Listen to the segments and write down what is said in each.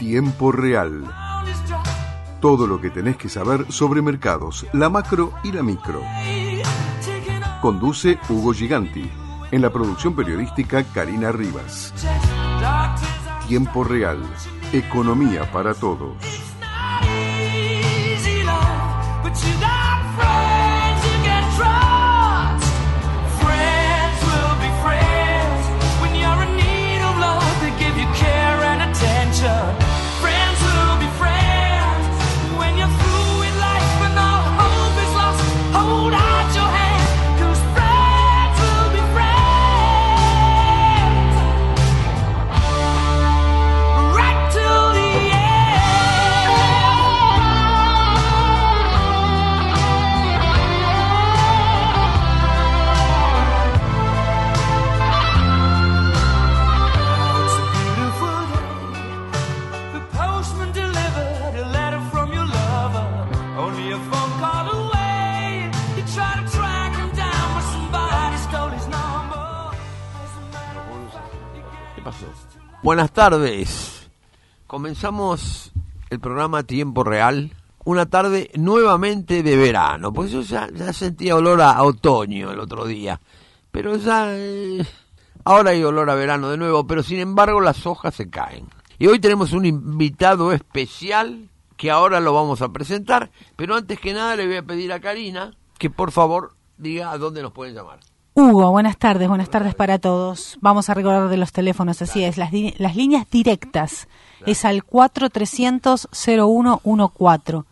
Tiempo Real. Todo lo que tenés que saber sobre mercados, la macro y la micro. Conduce Hugo Giganti. En la producción periodística, Karina Rivas. Tiempo Real. Economía para todos. Buenas tardes. Comenzamos el programa Tiempo Real. Una tarde nuevamente de verano. Pues yo ya sentía olor a otoño el otro día. Pero ya ahora hay olor a verano de nuevo. Pero sin embargo las hojas se caen. Y hoy tenemos un invitado especial que ahora lo vamos a presentar. Pero antes que nada le voy a pedir a Karina que por favor diga a dónde nos pueden llamar. Hugo, buenas tardes para todos. Vamos a recordar de los teléfonos, así es, las líneas directas. Es al 4300-0114,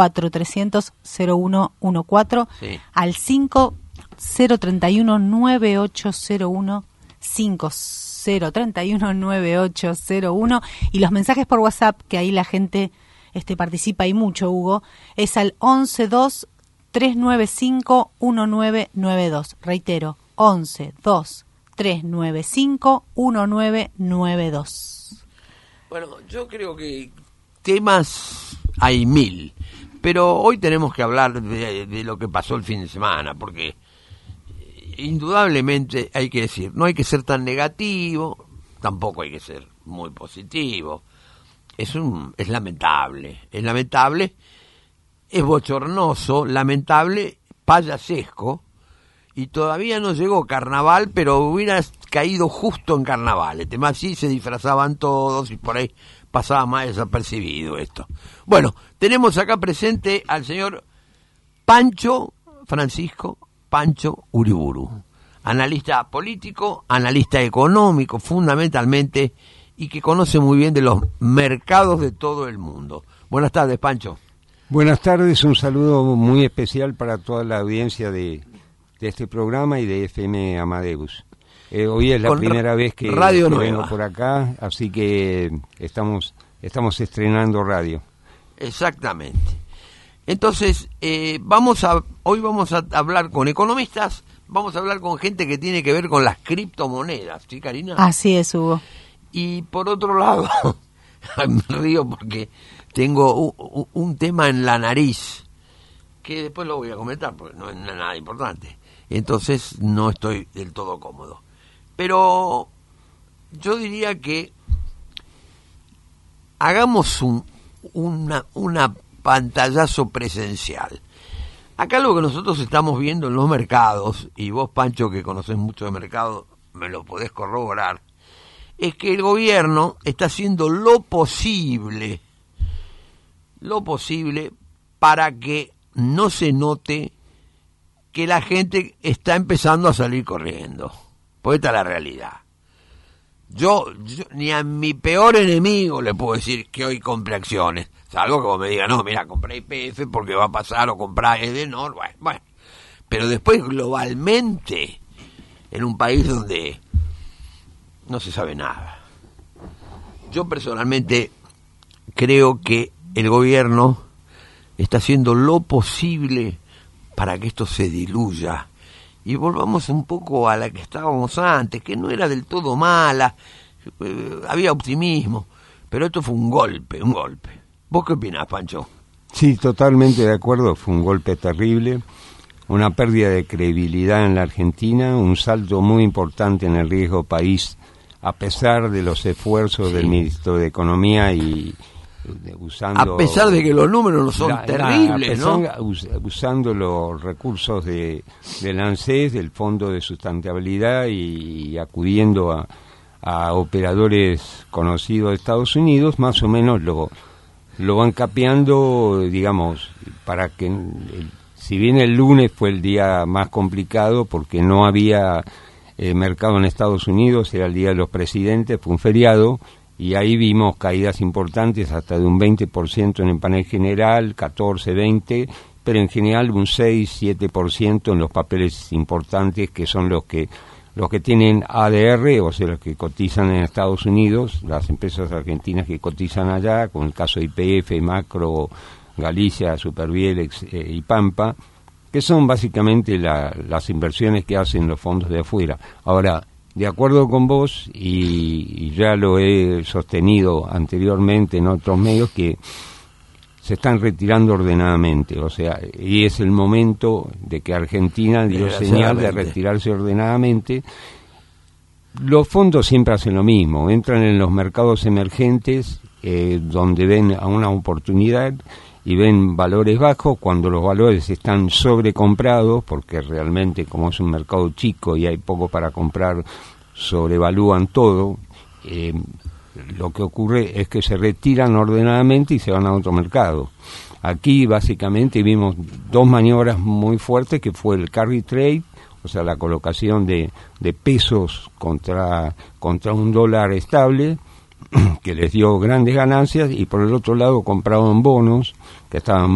4300-0114, sí. Al 5031-9801, 5031-9801, y los mensajes por WhatsApp, que ahí la gente participa y mucho, Hugo, es al 1123951992. Reitero, 1123951992. Bueno, yo creo que temas hay 1000, pero hoy tenemos que hablar de lo que pasó el fin de semana, porque indudablemente hay que decir, no hay que ser tan negativo, tampoco hay que ser muy positivo. Es lamentable, es bochornoso, lamentable, payasesco, y todavía no llegó carnaval, pero hubiera caído justo en carnaval. Así se disfrazaban todos y por ahí pasaba más desapercibido esto. Bueno, tenemos acá presente al señor Francisco Pancho Uriburu, analista político, analista económico fundamentalmente, y que conoce muy bien de los mercados de todo el mundo. Buenas tardes, Pancho. Buenas tardes, un saludo muy especial para toda la audiencia de este programa y de FM Amadeus. Hoy es la primera vez que vengo por acá, así que estamos estrenando radio. Exactamente. Entonces, hoy vamos a hablar con economistas, vamos a hablar con gente que tiene que ver con las criptomonedas, ¿sí, Karina? Así es, Hugo. Y por otro lado, me río porque tengo un tema en la nariz, que después lo voy a comentar, porque no es nada importante. Entonces no estoy del todo cómodo. Pero yo diría que hagamos una pantallazo presencial. Acá lo que nosotros estamos viendo en los mercados, y vos, Pancho, que conocés mucho de mercado, me lo podés corroborar, es que el gobierno está haciendo lo posible para que no se note que la gente está empezando a salir corriendo. Porque esta es la realidad. Yo ni a mi peor enemigo le puedo decir que hoy compre acciones, salvo que vos me digas, no, mira, compré YPF porque va a pasar, o comprar Edenor, bueno. Pero después globalmente, en un país donde no se sabe nada. Yo personalmente creo que el gobierno está haciendo lo posible para que esto se diluya y volvamos un poco a la que estábamos antes, que no era del todo mala, había optimismo, pero esto fue un golpe. ¿Vos qué opinás, Pancho? Sí, totalmente de acuerdo, fue un golpe terrible, una pérdida de credibilidad en la Argentina, un salto muy importante en el riesgo país, a pesar de los esfuerzos del ministro de Economía y usando... A pesar de que los números no son terribles, ¿no? Usando los recursos del ANSES, del Fondo de Sustentabilidad, y acudiendo a operadores conocidos de Estados Unidos, más o menos lo van capeando, digamos, para que... Si bien el lunes fue el día más complicado porque no había mercado en Estados Unidos, era el día de los presidentes, fue un feriado, y ahí vimos caídas importantes hasta de un 20% en el panel general, 14, 20, pero en general un 6, 7% en los papeles importantes, que son los que tienen ADR, o sea, los que cotizan en Estados Unidos, las empresas argentinas que cotizan allá, con el caso de YPF, Macro, Galicia, Supervielex y Pampa, que son básicamente las inversiones que hacen los fondos de afuera. Ahora, de acuerdo con vos, y ya lo he sostenido anteriormente en otros medios, que se están retirando ordenadamente, o sea, y es el momento de que Argentina dio señal de retirarse ordenadamente. Los fondos siempre hacen lo mismo, entran en los mercados emergentes, donde ven a una oportunidad y ven valores bajos. Cuando los valores están sobrecomprados, porque realmente, como es un mercado chico y hay poco para comprar, sobrevalúan todo, lo que ocurre es que se retiran ordenadamente y se van a otro mercado. Aquí básicamente vimos dos maniobras muy fuertes, que fue el carry trade, o sea, la colocación de pesos contra un dólar estable, que les dio grandes ganancias, y por el otro lado compraban bonos que estaban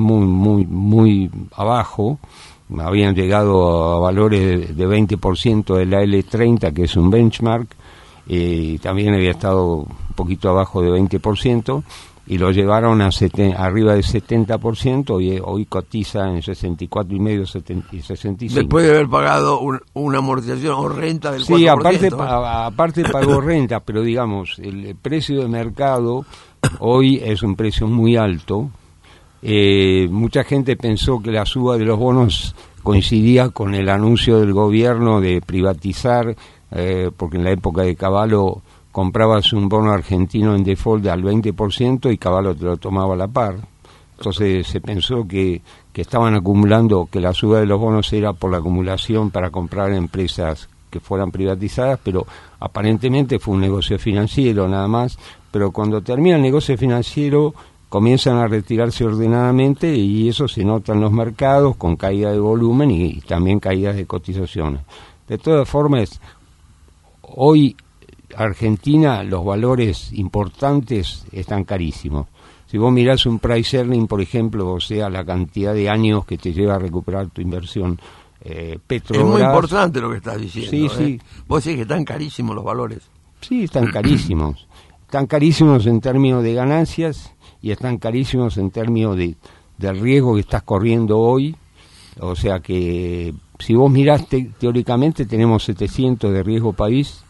muy abajo, habían llegado a valores de 20% de la L30, que es un benchmark, y también había estado un poquito abajo de 20%, y lo llevaron a arriba del 70%, y hoy cotiza en 64,5 y 65. Después de haber pagado una amortización o renta del 4%. Sí, aparte pagó renta, pero digamos, el precio de mercado hoy es un precio muy alto. Mucha gente pensó que la suba de los bonos coincidía con el anuncio del gobierno de privatizar, porque en la época de Cavallo comprabas un bono argentino en default al 20% y Cavallo te lo tomaba a la par. Entonces se pensó que estaban acumulando, que la suba de los bonos era por la acumulación para comprar empresas que fueran privatizadas, pero aparentemente fue un negocio financiero nada más. Pero cuando termina el negocio financiero comienzan a retirarse ordenadamente, y eso se nota en los mercados con caída de volumen y también caídas de cotizaciones. De todas formas, hoy Argentina, los valores importantes están carísimos. Si vos mirás un price earning, por ejemplo, o sea, la cantidad de años que te lleva a recuperar tu inversión, Petrobras... Es muy importante lo que estás diciendo. Sí, sí. Vos decís que están carísimos los valores. Sí, están carísimos. Están carísimos en términos de ganancias y están carísimos en términos del riesgo que estás corriendo hoy. O sea que, si vos mirás, teóricamente tenemos 700 de riesgo país,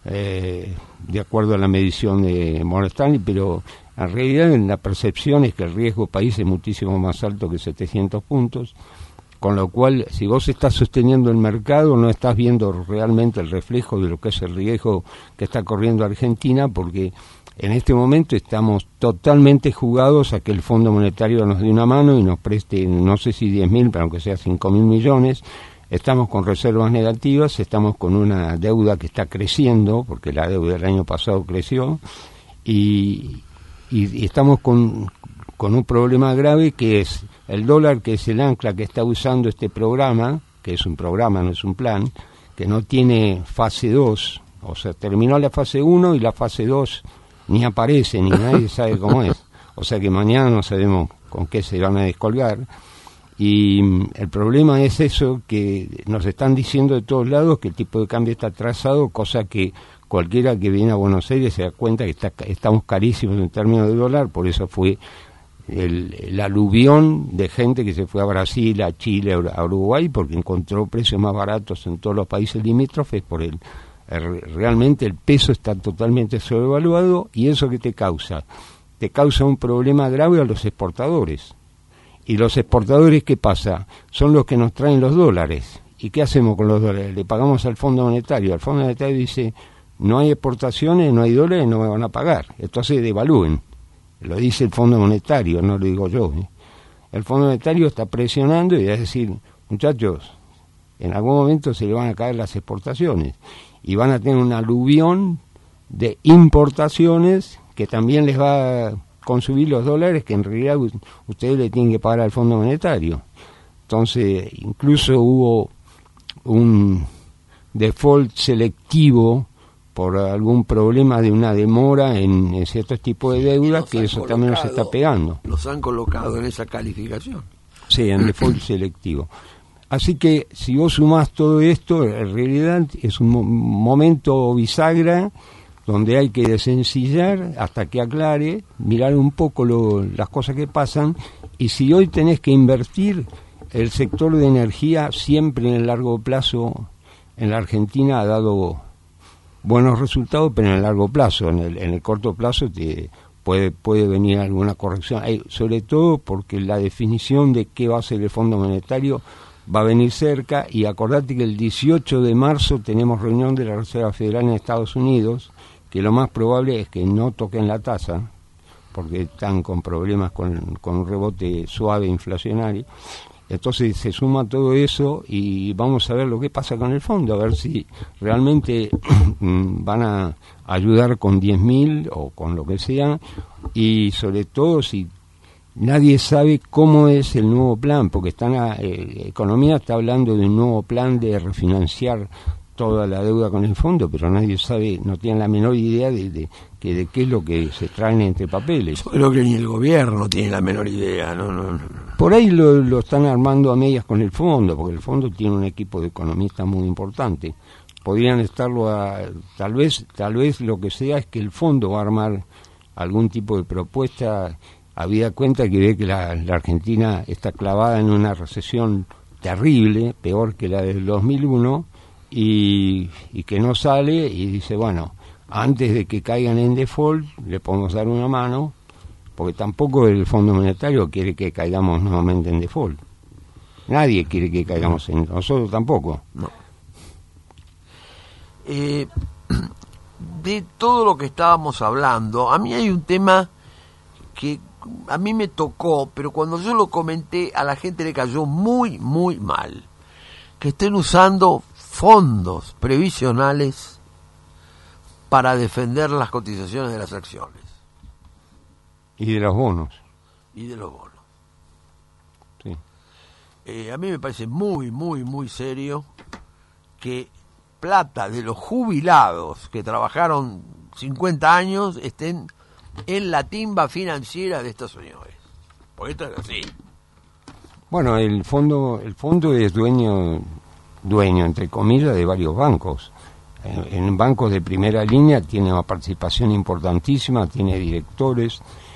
de acuerdo a la medición de Morgan Stanley, pero en realidad la percepción es que el riesgo país es muchísimo más alto que 700 puntos, con lo cual, si vos estás sosteniendo el mercado, no estás viendo realmente el reflejo de lo que es el riesgo que está corriendo Argentina, porque en este momento estamos totalmente jugados a que el Fondo Monetario nos dé una mano y nos preste, no sé si 10.000, pero aunque sea 5.000 millones. Estamos con reservas negativas, estamos con una deuda que está creciendo, porque la deuda del año pasado creció, y estamos con un problema grave, que es el dólar, que es el ancla que está usando este programa, que es un programa, no es un plan, que no tiene fase 2, o sea, terminó la fase 1 y la fase 2 ni aparece, ni nadie sabe cómo es, o sea que mañana no sabemos con qué se van a descolgar. Y el problema es eso, que nos están diciendo de todos lados que el tipo de cambio está atrasado, cosa que cualquiera que viene a Buenos Aires se da cuenta que estamos carísimos en términos de dólar. Por eso fue el aluvión de gente que se fue a Brasil, a Chile, a Uruguay, porque encontró precios más baratos en todos los países limítrofes. Realmente el peso está totalmente sobrevaluado, y eso que te causa un problema grave a los exportadores. Y los exportadores, ¿qué pasa? Son los que nos traen los dólares. ¿Y qué hacemos con los dólares? Le pagamos al Fondo Monetario. El Fondo Monetario dice, no hay exportaciones, no hay dólares, no me van a pagar. Entonces devalúen. lo dice el Fondo Monetario, no lo digo yo. El Fondo Monetario está presionando y es decir, muchachos, en algún momento se le van a caer las exportaciones y van a tener un aluvión de importaciones que también les va a consumir los dólares que en realidad ustedes le tienen que pagar al Fondo Monetario. Entonces, incluso hubo un default selectivo por algún problema de una demora en ciertos tipos de deudas, que eso también nos está pegando. Los han colocado en esa calificación. Sí, en default selectivo. Así que si vos sumás todo esto, en realidad es un momento bisagra donde hay que desencillar hasta que aclare, mirar un poco las cosas que pasan, y si hoy tenés que invertir, el sector de energía siempre en el largo plazo en la Argentina ha dado buenos resultados, pero en el largo plazo, en el corto plazo puede venir alguna corrección, sobre todo porque la definición de qué va a ser el Fondo Monetario va a venir cerca, y acordate que el 18 de marzo tenemos reunión de la Reserva Federal en Estados Unidos, que lo más probable es que no toquen la tasa, porque están con problemas con un rebote suave inflacionario. Entonces se suma todo eso y vamos a ver lo que pasa con el fondo, a ver si realmente van a ayudar con 10.000 o con lo que sea, y sobre todo si nadie sabe cómo es el nuevo plan, porque Economía está hablando de un nuevo plan de refinanciar toda la deuda con el fondo, pero nadie sabe, no tiene la menor idea de qué es lo que se traen entre papeles. Yo creo que ni el gobierno tiene la menor idea, no. Por ahí lo están armando a medias con el fondo, porque el fondo tiene un equipo de economistas muy importante. Podrían estarlo tal vez lo que sea es que el fondo va a armar algún tipo de propuesta, habida cuenta que ve que la Argentina está clavada en una recesión terrible, peor que la del 2001, y que no sale, y dice, bueno, antes de que caigan en default, le podemos dar una mano, porque tampoco el Fondo Monetario quiere que caigamos nuevamente en default. Nadie quiere que caigamos nosotros tampoco. No. De todo lo que estábamos hablando, a mí hay un tema que a mí me tocó, pero cuando yo lo comenté a la gente le cayó muy, muy mal. Que estén usando fondos previsionales para defender las cotizaciones de las acciones. Y de los bonos. Y de los bonos. Sí. A mí me parece muy, muy, muy serio que plata de los jubilados que trabajaron 50 años estén en la timba financiera de estos señores. Porque esto es así. Bueno, el fondo es dueño entre comillas de varios bancos. En bancos de primera línea tiene una participación importantísima, tiene directores.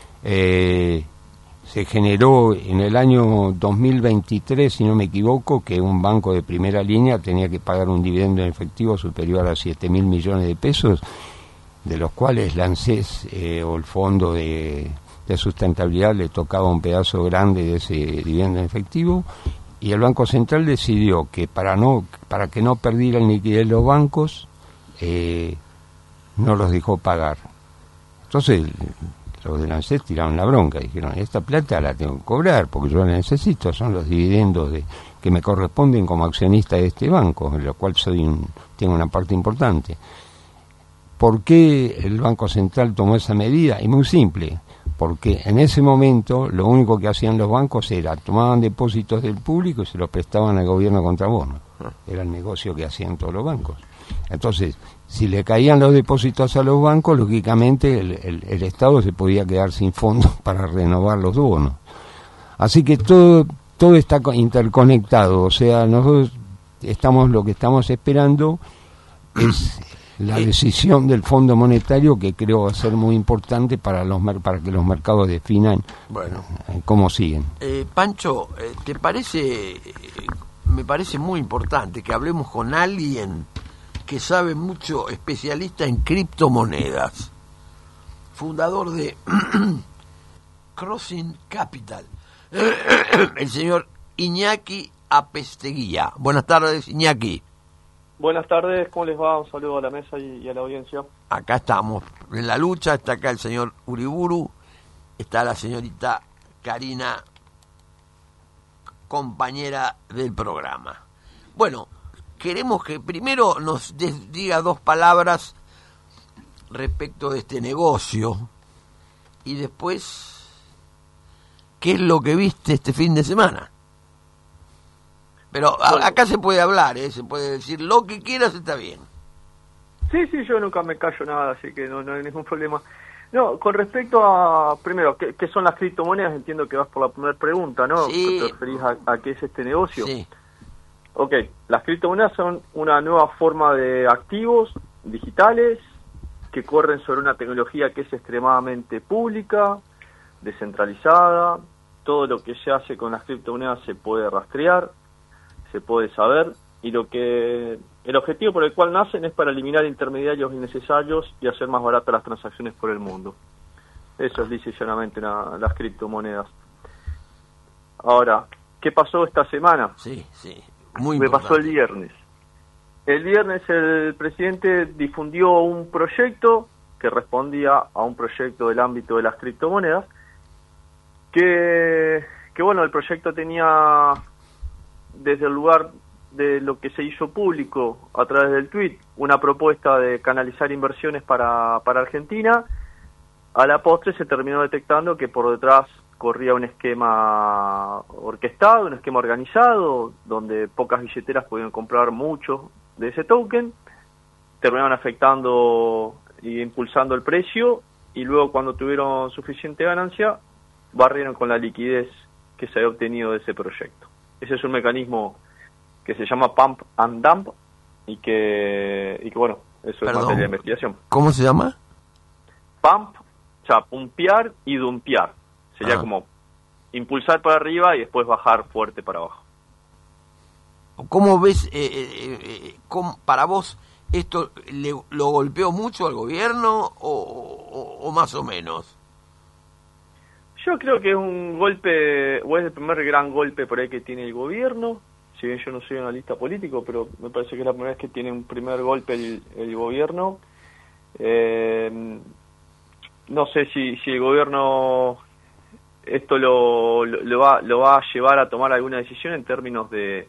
Se generó en el año 2023, si no me equivoco, que un banco de primera línea tenía que pagar un dividendo en efectivo superior a 7.000 millones de pesos, de los cuales la ANSES o el Fondo de Sustentabilidad le tocaba un pedazo grande de ese dividendo en efectivo, y el Banco Central decidió que para que no perdieran liquidez los bancos, no los dejó pagar. Entonces los de la ANSES tiraron la bronca, dijeron, esta plata la tengo que cobrar porque yo la necesito, son los dividendos que me corresponden como accionista de este banco, en lo cual tengo una parte importante. ¿Por qué el Banco Central tomó esa medida? Y muy simple, porque en ese momento lo único que hacían los bancos era tomaban depósitos del público y se los prestaban al gobierno contra bonos. Era el negocio que hacían todos los bancos. Entonces, si le caían los depósitos a los bancos, lógicamente el Estado se podía quedar sin fondos para renovar los bonos. Así que todo está interconectado. O sea, nosotros lo que estamos esperando es la decisión del Fondo Monetario, que creo va a ser muy importante para que los mercados definan cómo siguen. Pancho, ¿te parece? Me parece muy importante que hablemos con alguien que sabe mucho, especialista en criptomonedas, fundador de Crossing Capital, el señor Iñaki Apesteguía. Buenas tardes, Iñaki. Buenas tardes, ¿cómo les va? Un saludo a la mesa y a la audiencia. Acá estamos, en la lucha, está acá el señor Uriburu, está la señorita Karina, compañera del programa. Bueno, queremos que primero nos diga 2 palabras respecto de este negocio y después, ¿qué es lo que viste este fin de semana? Pero acá se puede hablar, se puede decir lo que quieras, está bien. Sí, yo nunca me callo nada, así que no hay ningún problema. No, con respecto a, primero, ¿qué son las criptomonedas? Entiendo que vas por la primera pregunta, ¿no? Sí. ¿Te referís a qué es este negocio? Sí. Ok, las criptomonedas son una nueva forma de activos digitales que corren sobre una tecnología que es extremadamente pública, descentralizada. Todo lo que se hace con las criptomonedas se puede rastrear, se puede saber, y el objetivo por el cual nacen es para eliminar intermediarios innecesarios y hacer más baratas las transacciones por el mundo. Eso es lisa y llanamente las criptomonedas. Ahora, ¿qué pasó esta semana? Sí, muy Me importante. pasó el viernes. El viernes el presidente difundió un proyecto que respondía a un proyecto del ámbito de las criptomonedas, que bueno, el proyecto tenía, desde el lugar de lo que se hizo público a través del tweet, una propuesta de canalizar inversiones para Argentina. A la postre se terminó detectando que por detrás corría un esquema orquestado, un esquema organizado, donde pocas billeteras podían comprar mucho de ese token, terminaron afectando y impulsando el precio, y luego cuando tuvieron suficiente ganancia, barrieron con la liquidez que se había obtenido de ese proyecto. Ese es un mecanismo que se llama Pump and Dump, y que bueno, eso es materia de investigación. ¿Cómo se llama? Pump, o sea, pumpear y dumpear. Sería como impulsar para arriba y después bajar fuerte para abajo. ¿Cómo ves, para vos, esto lo golpeó mucho al gobierno o más o menos? Yo creo que es un golpe, o es el primer gran golpe por ahí que tiene el gobierno. Si bien yo no soy analista político, pero me parece que es la primera vez que tiene un primer golpe el gobierno. No sé si el gobierno esto lo va a llevar a tomar alguna decisión en términos de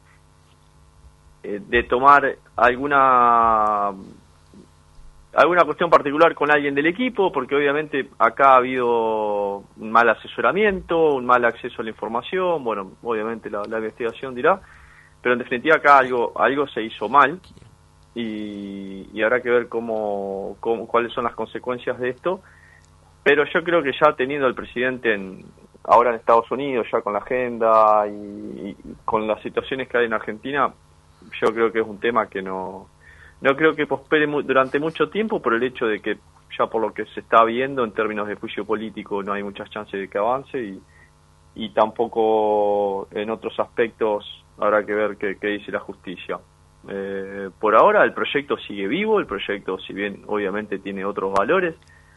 tomar alguna cuestión particular con alguien del equipo, porque obviamente acá ha habido un mal asesoramiento, un mal acceso a la información. Bueno, obviamente la investigación dirá, pero en definitiva acá algo se hizo mal, y habrá que ver cuáles son las consecuencias de esto. Pero yo creo que ya teniendo al presidente ahora en Estados Unidos, ya con la agenda y con las situaciones que hay en Argentina, yo creo que es un tema que no creo que prospere durante mucho tiempo, por el hecho de que ya por lo que se está viendo en términos de juicio político no hay muchas chances de que avance, y tampoco en otros aspectos habrá que ver qué dice la justicia. Por ahora el proyecto sigue vivo, el proyecto, si bien obviamente tiene otros valores,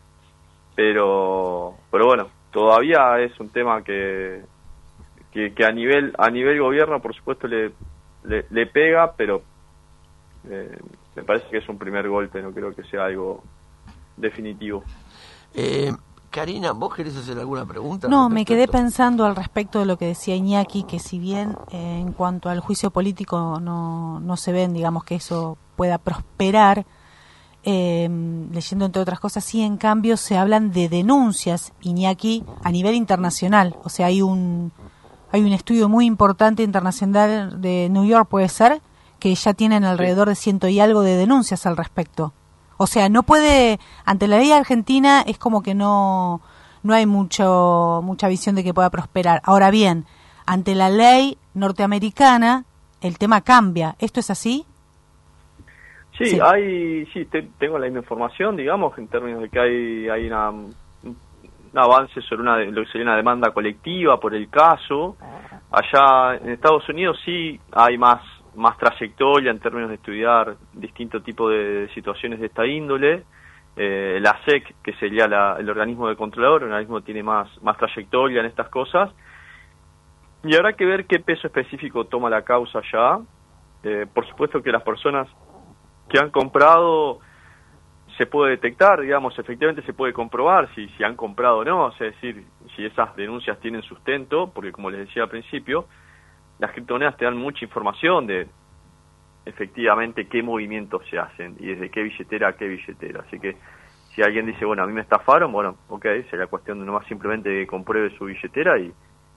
pero bueno, todavía es un tema que a nivel gobierno por supuesto le pega, pero me parece que es un primer golpe, no creo que sea algo definitivo. Karina, ¿vos querés hacer alguna pregunta? No, me quedé pensando al respecto de lo que decía Iñaki, que si bien en cuanto al juicio político no se ven, digamos, que eso pueda prosperar, leyendo entre otras cosas, sí, en cambio se hablan de denuncias, Iñaki, a nivel internacional. O sea, hay un estudio muy importante internacional de New York, puede ser, que ya tienen alrededor de 100 y algo de denuncias al respecto. O sea, no puede, ante la ley argentina es como que no hay mucha visión de que pueda prosperar. Ahora bien, ante la ley norteamericana el tema cambia. ¿Esto es así? Sí, tengo la misma información, digamos, en términos de que hay un avance sobre lo que sería una demanda colectiva por el caso. Allá en Estados Unidos sí hay más trayectoria en términos de estudiar distintos tipos de situaciones de esta índole. La SEC, que sería el organismo de controlador, el organismo tiene más trayectoria en estas cosas, y habrá que ver qué peso específico toma la causa allá. Por supuesto que las personas que han comprado se puede detectar, digamos, efectivamente se puede comprobar si han comprado o no, es decir, si esas denuncias tienen sustento, porque como les decía al principio, las criptomonedas te dan mucha información de efectivamente qué movimientos se hacen y desde qué billetera a qué billetera. Así que si alguien dice, bueno, a mí me estafaron, bueno, ok, sería cuestión de nomás simplemente que compruebe su billetera y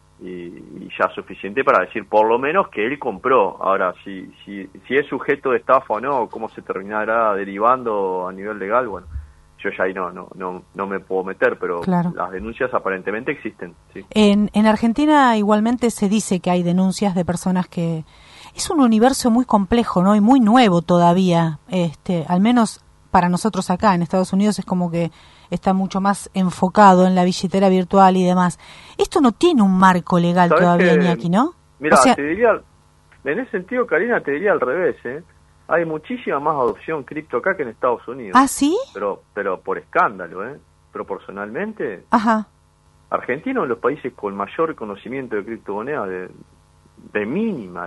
ya es suficiente para decir por lo menos que él compró. Ahora, si es sujeto de estafa o no, cómo se terminará derivando a nivel legal, bueno, yo ya ahí no me puedo meter, pero claro, las denuncias aparentemente existen. ¿Sí? En Argentina igualmente se dice que hay denuncias de personas que... Es un universo muy complejo, ¿no? Y muy nuevo todavía, al menos para nosotros acá en Estados Unidos es como que está mucho más enfocado en la billetera virtual y demás. Esto no tiene un marco legal todavía, Iñaki, ¿no? Mira, te diría, en ese sentido, Karina, te diría al revés, ¿eh? Hay muchísima más adopción cripto acá que en Estados Unidos. ¿Ah, sí? Pero por escándalo, ¿eh? Proporcionalmente. Ajá. Argentina es uno de los países con mayor conocimiento de criptomonedas de mínima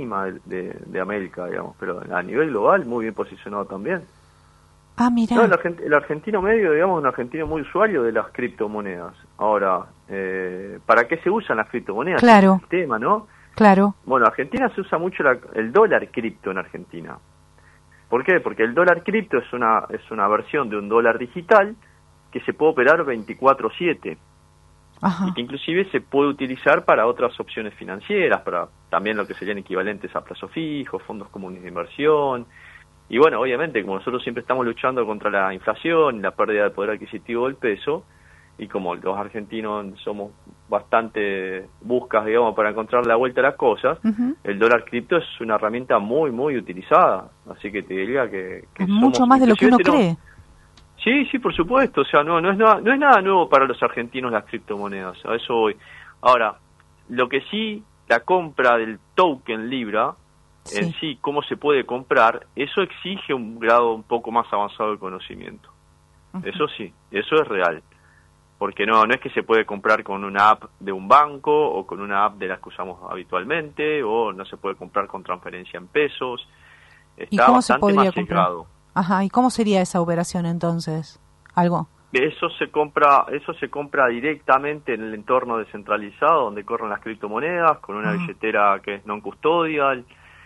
de América, digamos, pero a nivel global muy bien posicionado también. Ah, mira. No, el argentino medio, digamos, un argentino muy usuario de las criptomonedas. Ahora, ¿para qué se usan las criptomonedas? Claro. El tema, ¿no? Claro. Bueno, en Argentina se usa mucho el dólar cripto en Argentina. ¿Por qué? Porque el dólar cripto es una versión de un dólar digital que se puede operar 24/7. Ajá. Y que inclusive se puede utilizar para otras opciones financieras, para también lo que serían equivalentes a plazo fijo, fondos comunes de inversión. Y bueno, obviamente, como nosotros siempre estamos luchando contra la inflación y la pérdida de poder adquisitivo del peso, y como los argentinos somos bastante buscas, digamos, para encontrar la vuelta a las cosas, el dólar cripto es una herramienta muy, muy utilizada. Así que te diría que es mucho más de lo que uno cree. Sí, por supuesto. O sea, no es nada nuevo para los argentinos las criptomonedas. A eso voy. Ahora, lo que sí, la compra del token Libra, sí, en sí, cómo se puede comprar, eso exige un grado un poco más avanzado de conocimiento. Eso sí, eso es real. Porque no es que se puede comprar con una app de un banco o con una app de las que usamos habitualmente, o no se puede comprar con transferencia en pesos. Está ¿Y cómo bastante se podría más comprar? llegado. Ajá, ¿y cómo sería esa operación entonces? ¿Algo? Eso se compra directamente en el entorno descentralizado donde corren las criptomonedas, con una billetera que es non-custodial.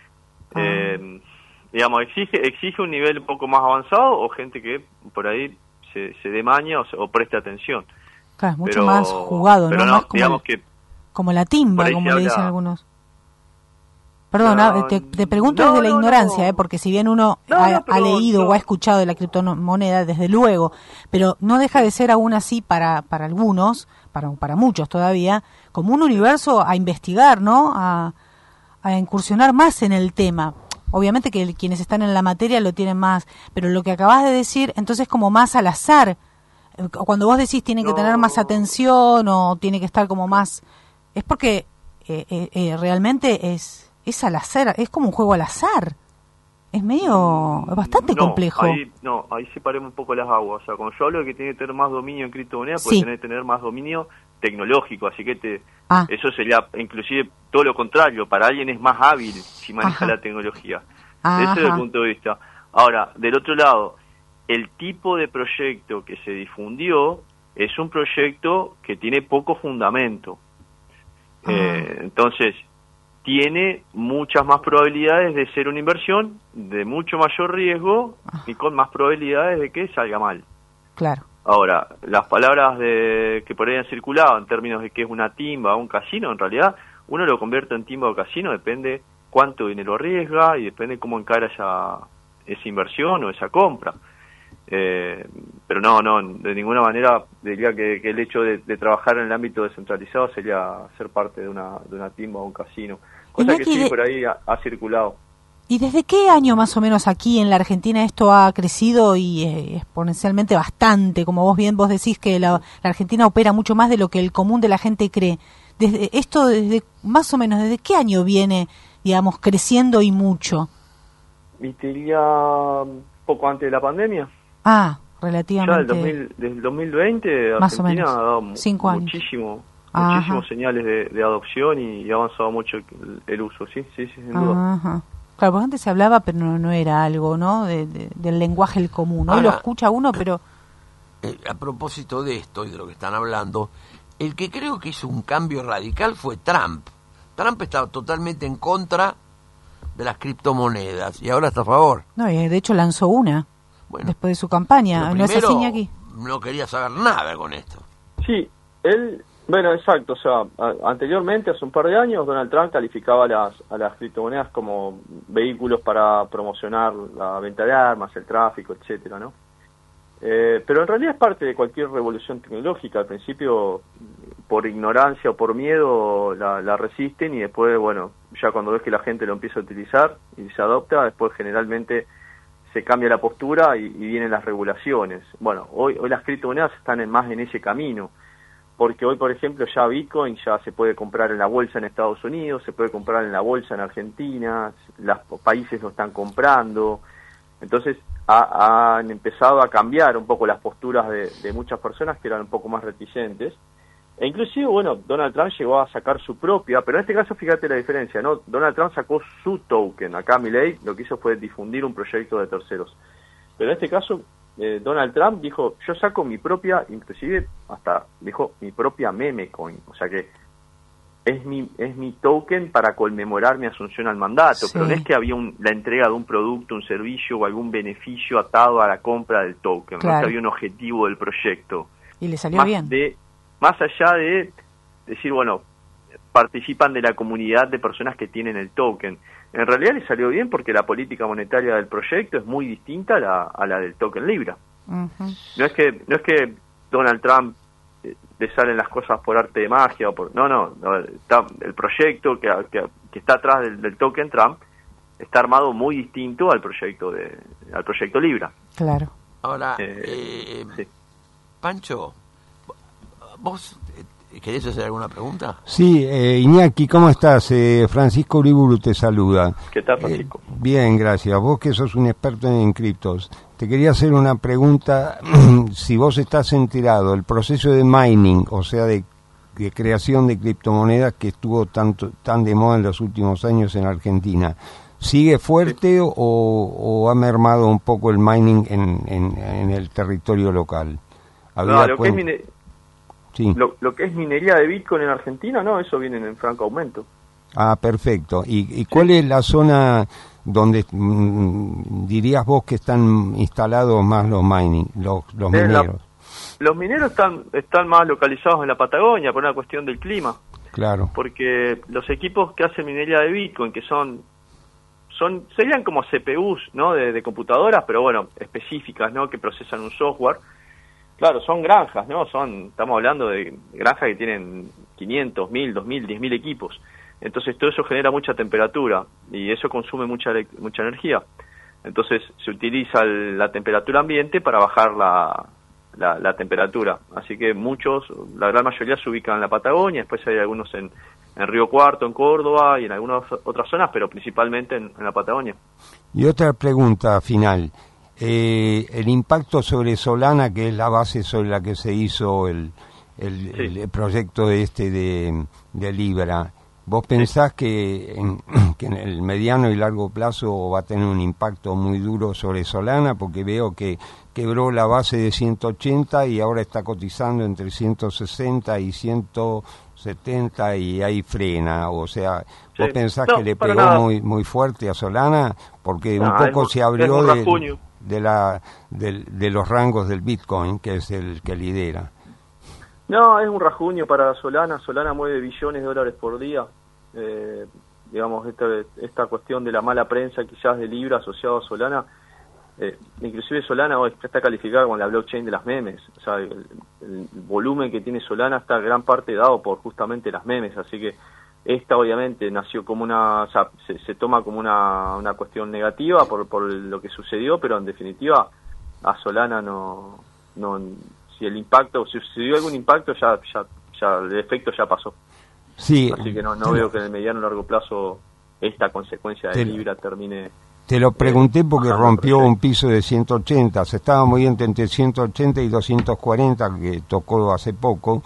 Digamos, exige un nivel un poco más avanzado o gente que por ahí se dé maña o preste atención. Claro, es mucho más jugado, pero ¿no? Más digamos que como la timba, como le dicen algunos. Perdona, te pregunto desde la ignorancia, porque si bien uno ha leído o ha escuchado de la criptomoneda, desde luego, pero no deja de ser aún así para algunos, para muchos todavía, como un universo a investigar, ¿no? A incursionar más en el tema. Obviamente que quienes están en la materia lo tienen más, pero lo que acabas de decir, entonces como más al azar. Cuando vos decís tiene que tener más atención o tiene que estar como más... Es porque realmente es al azar, es como un juego al azar. Es bastante complejo. Ahí separemos un poco las aguas. O sea, cuando yo hablo de que tiene que tener más dominio en criptomonedas, puede tener más dominio tecnológico, así que eso sería inclusive todo lo contrario, para alguien es más hábil si maneja la tecnología. Ese es el punto de vista. Ahora, del otro lado, el tipo de proyecto que se difundió es un proyecto que tiene poco fundamento. Entonces, tiene muchas más probabilidades de ser una inversión de mucho mayor riesgo y con más probabilidades de que salga mal. Claro. Ahora, las palabras que por ahí han circulado en términos de que es una timba o un casino, en realidad uno lo convierte en timba o casino, depende cuánto dinero arriesga y depende cómo encara esa inversión o esa compra. Pero no, de ninguna manera diría que el hecho de trabajar en el ámbito descentralizado sería ser parte de una timba o un casino, cosa que sí por ahí ha circulado. ¿Y desde qué año más o menos aquí en la Argentina esto ha crecido y exponencialmente bastante? Como vos decís que la Argentina opera mucho más de lo que el común de la gente cree. Desde más o menos, ¿desde qué año viene, digamos, creciendo y mucho? Y te diría poco antes de la pandemia. Relativamente. Ya desde el 2020 más Argentina o menos. ha dado 5 años. muchísimos señales de adopción y ha avanzado mucho el uso, sí, sin duda. Claro, porque antes se hablaba, pero no era algo, ¿no? Del lenguaje el común. Hoy lo escucha uno, pero... A propósito de esto y de lo que están hablando, el que creo que hizo un cambio radical fue Trump. Trump estaba totalmente en contra de las criptomonedas y ahora está a favor. No, y de hecho lanzó una después de su campaña. ¿No es así, aquí? No quería saber nada con esto. Sí, él... Bueno, exacto, o sea, anteriormente, hace un par de años, Donald Trump calificaba a las criptomonedas como vehículos para promocionar la venta de armas, el tráfico, etcétera, ¿no? Pero en realidad es parte de cualquier revolución tecnológica. Al principio, por ignorancia o por miedo, la resisten y después, bueno, ya cuando ves que la gente lo empieza a utilizar y se adopta, después generalmente se cambia la postura y vienen las regulaciones. Bueno, hoy las criptomonedas están más en ese camino. Porque hoy, por ejemplo, ya Bitcoin ya se puede comprar en la bolsa en Estados Unidos, se puede comprar en la bolsa en Argentina, los países lo están comprando. Entonces han empezado a cambiar un poco las posturas de muchas personas que eran un poco más reticentes. E inclusive, bueno, Donald Trump llegó a sacar su propia, pero en este caso fíjate la diferencia, ¿no? Donald Trump sacó su token. Acá Milei lo que hizo fue difundir un proyecto de terceros. Pero en este caso... Donald Trump dijo, yo saco mi propia, inclusive hasta dijo mi propia meme coin, o sea que es mi token para conmemorar mi asunción al mandato, pero no es que había la entrega de un producto, un servicio o algún beneficio atado a la compra del token, no es que había un objetivo del proyecto. Y le salió bien. Más allá de decir, bueno, participan de la comunidad de personas que tienen el token. En realidad le salió bien porque la política monetaria del proyecto es muy distinta a la del token Libra. No es que Donald Trump le salen las cosas por arte de magia o no, está el proyecto que está atrás del token Trump está armado muy distinto al proyecto Libra. Claro. Ahora, sí. Pancho, vos ¿querés hacer alguna pregunta? Sí, Iñaki, ¿cómo estás? Francisco Uriburu te saluda. ¿Qué tal, Francisco? Bien, gracias. Vos que sos un experto en criptos, te quería hacer una pregunta. Si vos estás enterado del proceso de mining, o sea, de creación de criptomonedas que estuvo tan de moda en los últimos años en Argentina, ¿sigue fuerte o ha mermado un poco el mining en el territorio local? Sí. Lo que es minería de Bitcoin en Argentina, no, eso viene en franco aumento. Ah, perfecto. ¿Y cuál es la zona donde dirías vos que están instalados más los mineros? Los mineros están más localizados en la Patagonia por una cuestión del clima. Claro. Porque los equipos que hacen minería de Bitcoin, que serían como CPUs, ¿no? de computadoras, pero bueno, específicas, ¿no? Que procesan un software. Claro, son granjas, ¿no? Estamos hablando de granjas que tienen 500, 1000, 2000, 10.000 equipos. Entonces todo eso genera mucha temperatura y eso consume mucha energía. Entonces se utiliza la temperatura ambiente para bajar la temperatura. Así que la gran mayoría se ubican en la Patagonia, después hay algunos en Río Cuarto, en Córdoba y en algunas otras zonas, pero principalmente en la Patagonia. Y otra pregunta final. El impacto sobre Solana, que es la base sobre la que se hizo el proyecto de Libra, ¿vos pensás que en el mediano y largo plazo va a tener un impacto muy duro sobre Solana? Porque veo que quebró la base de 180 y ahora está cotizando entre 160 y 170 y ahí frena. O sea, ¿vos pensás que le pegó muy fuerte a Solana? Porque un poco se abrió de los rangos del Bitcoin, que es el que lidera. No, es un rasguño para Solana. Solana mueve billones de dólares por día. Digamos, esta cuestión de la mala prensa quizás de Libra asociado a Solana, inclusive Solana hoy está calificada como la blockchain de las memes. O sea, el volumen que tiene Solana está gran parte dado por justamente las memes, así que esta obviamente nació como se toma como una cuestión negativa por lo que sucedió, pero en definitiva a Solana si sucedió algún impacto ya el efecto ya pasó. Sí. Así que no veo que en el mediano o largo plazo esta consecuencia de Libra termine. Te lo pregunté porque rompió un piso de 180, se estaba moviendo entre 180 y 240 que tocó hace poco.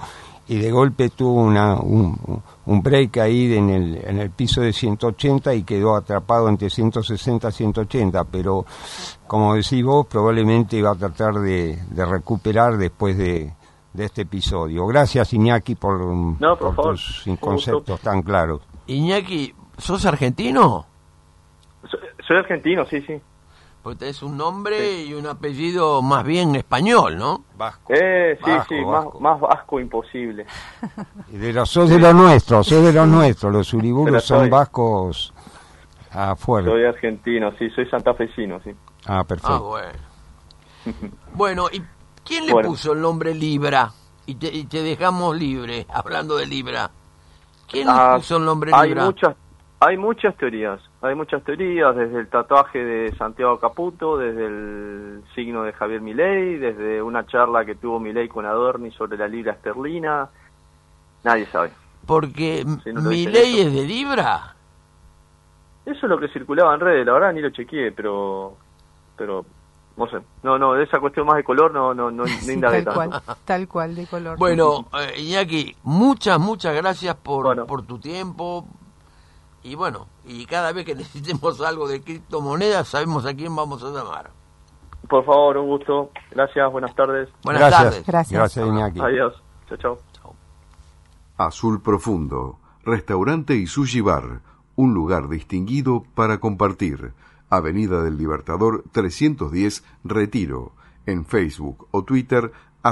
y de golpe tuvo un break ahí en el piso de 180 y quedó atrapado entre 160 y 180, pero como decís vos, probablemente va a tratar de recuperar después de este episodio. Gracias, Iñaki, por tus conceptos tan claros. Iñaki, ¿sos argentino? Soy argentino, sí. Porque tenés un nombre y un apellido más bien español, ¿no? Vasco. Vasco. Más vasco imposible. Y sos de los nuestros, los uriburos son vascos afuera. Soy argentino, sí, soy santafesino, sí. Ah, perfecto. Bueno. Bueno, ¿y quién le puso el nombre Libra? Y te dejamos libre, hablando de Libra. ¿Quién le puso el nombre Libra? Hay muchas teorías, desde el tatuaje de Santiago Caputo, desde el signo de Javier Milei, desde una charla que tuvo Milei con Adorni sobre la libra esterlina. Nadie sabe. Porque Milei es de Libra. Eso es lo que circulaba en redes, la verdad ni lo chequeé, pero no sé. No, de esa cuestión más de color no indagué tanto. Tal cual, de color. Bueno, Iñaki, muchas gracias por tu tiempo. Y bueno, y cada vez que necesitemos algo de criptomonedas, sabemos a quién vamos a llamar. Por favor, un gusto. Gracias, buenas tardes. Buenas tardes. Gracias, Iñaki. Adiós. Chao. Azul Profundo, restaurante y sushi bar, un lugar distinguido para compartir. Avenida del Libertador 310, Retiro. En Facebook o Twitter,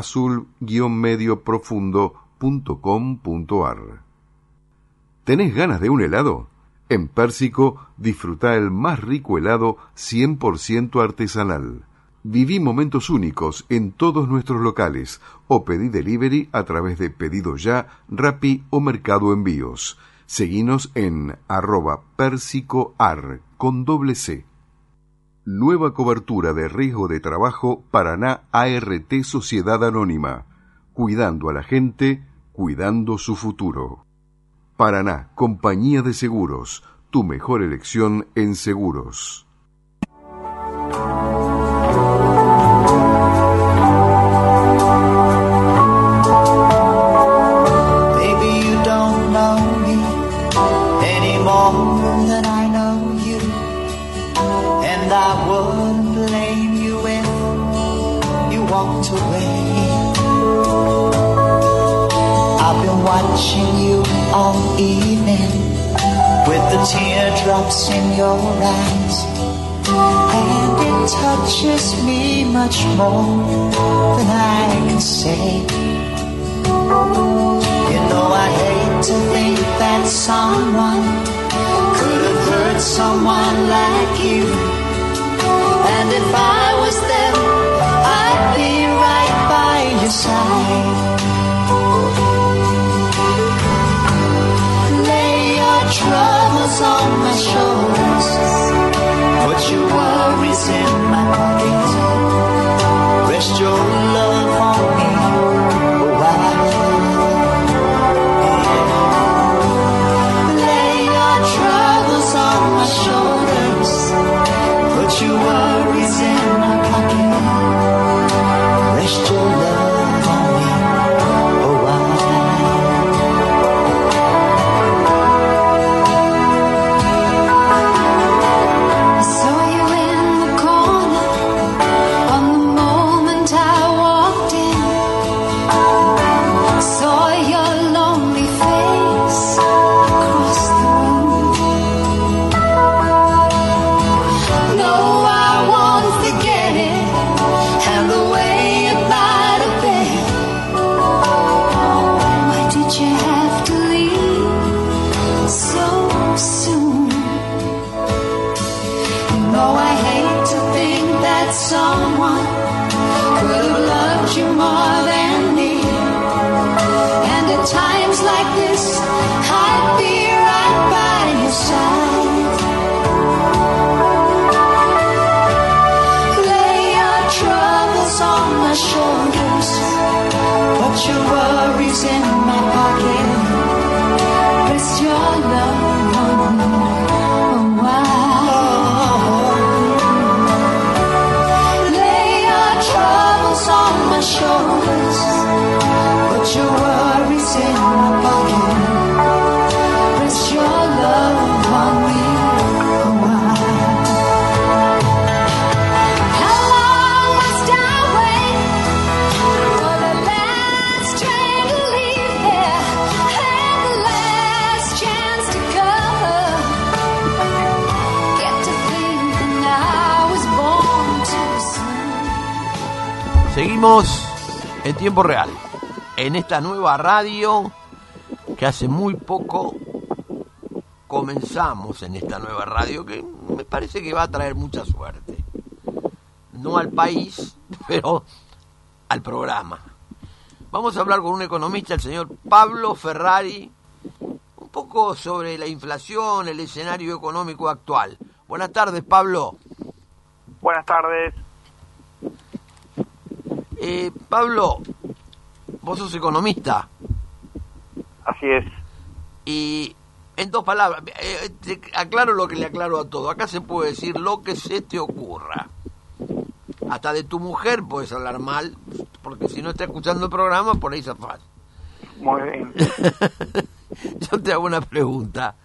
azul-medioprofundo.com.ar. ¿Tenés ganas de un helado? En Pérsico, disfruta el más rico helado 100% artesanal. Viví momentos únicos en todos nuestros locales o pedí delivery a través de Pedido Ya, Rappi o Mercado Envíos. Seguinos en @persicoar con C. Nueva cobertura de riesgo de trabajo Paraná ART Sociedad Anónima. Cuidando a la gente, cuidando su futuro. Paraná, Compañía de Seguros, tu mejor elección en seguros. Baby, you don't know me any more than I know you, and I wouldn't blame you if you walked away. I've been watching you all evening with the teardrops in your eyes, and it touches me much more than I can say. You know I hate to think that someone could have hurt someone like you, and if I was them, I'd be right by your side. Troubles on my shoulders, put your worries in my pocket, rest your love on me a while. Lay your troubles on my shoulders, put your worries in my pocket, rest your love on me a while. Someone could have loved you more than me, and at times like this I'd be right by your side. Lay your troubles on my shoulders, put your worries in my pocket, rest your love on me a while. On my shoulders, put your worries Seguimos en tiempo real, en esta nueva radio que hace muy poco comenzamos en esta nueva radio, que me parece que va a traer mucha suerte. No al país, pero al programa. Vamos a hablar con un economista, el señor Pablo Ferrari, un poco sobre la inflación, el escenario económico actual. Buenas tardes, Pablo. Buenas tardes. Pablo, vos sos economista. Así es. Y en dos palabras, te aclaro lo que le aclaro a todo. Acá se puede decir lo que se te ocurra. Hasta de tu mujer puedes hablar mal, porque si no está escuchando el programa, por ahí zafás. Muy bien. Yo te hago una pregunta.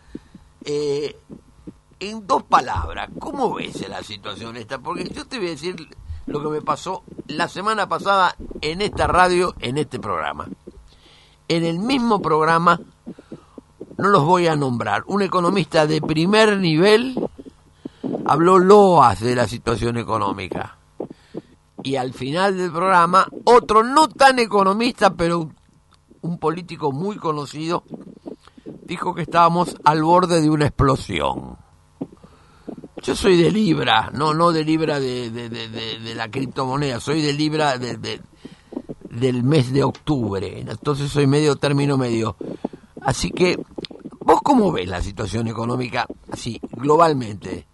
En dos palabras, ¿cómo ves la situación esta? Porque yo te voy a decir lo que me pasó la semana pasada en esta radio, en este programa. En el mismo programa, no los voy a nombrar, un economista de primer nivel habló loas de la situación económica. Y al final del programa, otro no tan economista, pero un político muy conocido, dijo que estábamos al borde de una explosión. Yo soy de Libra, no de Libra de la criptomoneda, soy de Libra del mes de octubre, entonces soy medio término medio. Así que, ¿vos cómo ves la situación económica así, globalmente?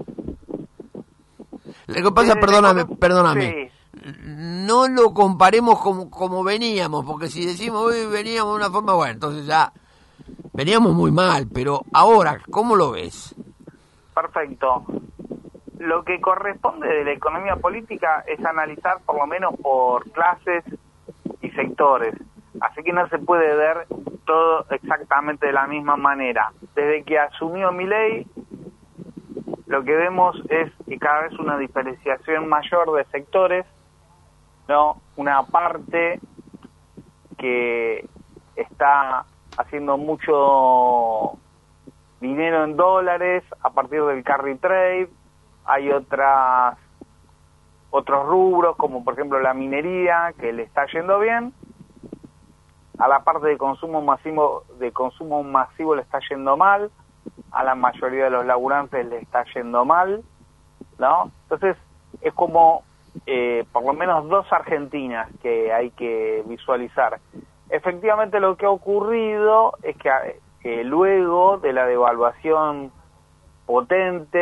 Lo que pasa, perdóname, sí. No lo comparemos como veníamos, porque si decimos hoy veníamos de una forma, bueno, entonces ya veníamos muy mal, pero ahora, ¿cómo lo ves? Perfecto. Lo que corresponde de la economía política es analizar por lo menos por clases y sectores. Así que no se puede ver todo exactamente de la misma manera. Desde que asumió Milei, lo que vemos es que cada vez una diferenciación mayor de sectores, ¿no? Una parte que está haciendo mucho dinero en dólares a partir del carry trade, hay otros rubros como por ejemplo la minería que le está yendo bien, a la parte de consumo masivo le está yendo mal, a la mayoría de los laburantes le está yendo mal, ¿no? Entonces es como por lo menos dos Argentinas que hay que visualizar. Efectivamente lo que ha ocurrido es que luego de la devaluación potente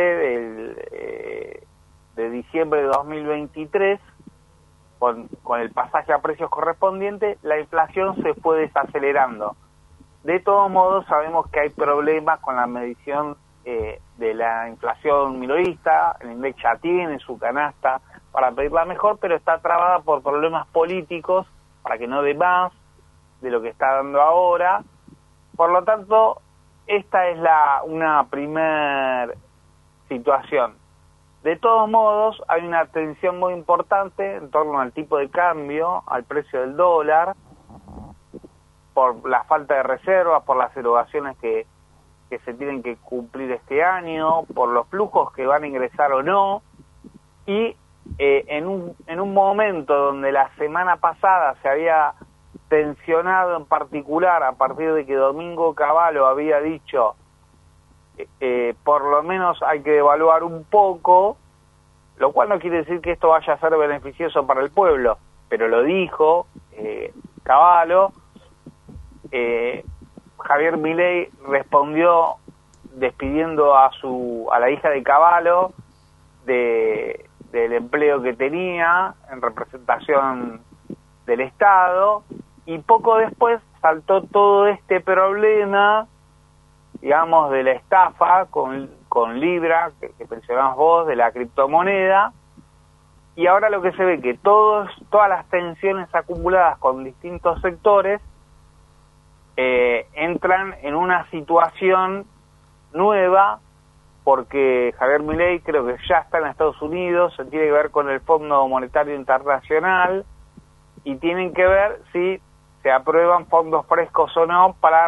de diciembre de 2023, con el pasaje a precios correspondientes, la inflación se fue desacelerando. De todos modos, sabemos que hay problemas con la medición de la inflación minorista. El INDEC ya tiene su canasta para pedirla mejor, pero está trabada por problemas políticos para que no dé más de lo que está dando ahora. Por lo tanto, esta es una primer situación. De todos modos, hay una tensión muy importante en torno al tipo de cambio, al precio del dólar, por la falta de reservas, por las erogaciones que se tienen que cumplir este año, por los flujos que van a ingresar o no, y en un momento donde la semana pasada se había tensionado en particular a partir de que Domingo Cavallo había dicho por lo menos hay que devaluar un poco, lo cual no quiere decir que esto vaya a ser beneficioso para el pueblo, pero lo dijo Cavallo. Javier Milei respondió despidiendo a la hija de Cavallo del empleo que tenía en representación del Estado, y poco después saltó todo este problema, digamos, de la estafa con Libra, que mencionabas vos, de la criptomoneda, y ahora lo que se ve que todas las tensiones acumuladas con distintos sectores entran en una situación nueva, porque Javier Milei creo que ya está en Estados Unidos, se tiene que ver con el Fondo Monetario Internacional, y tienen que ver si se aprueban fondos frescos o no para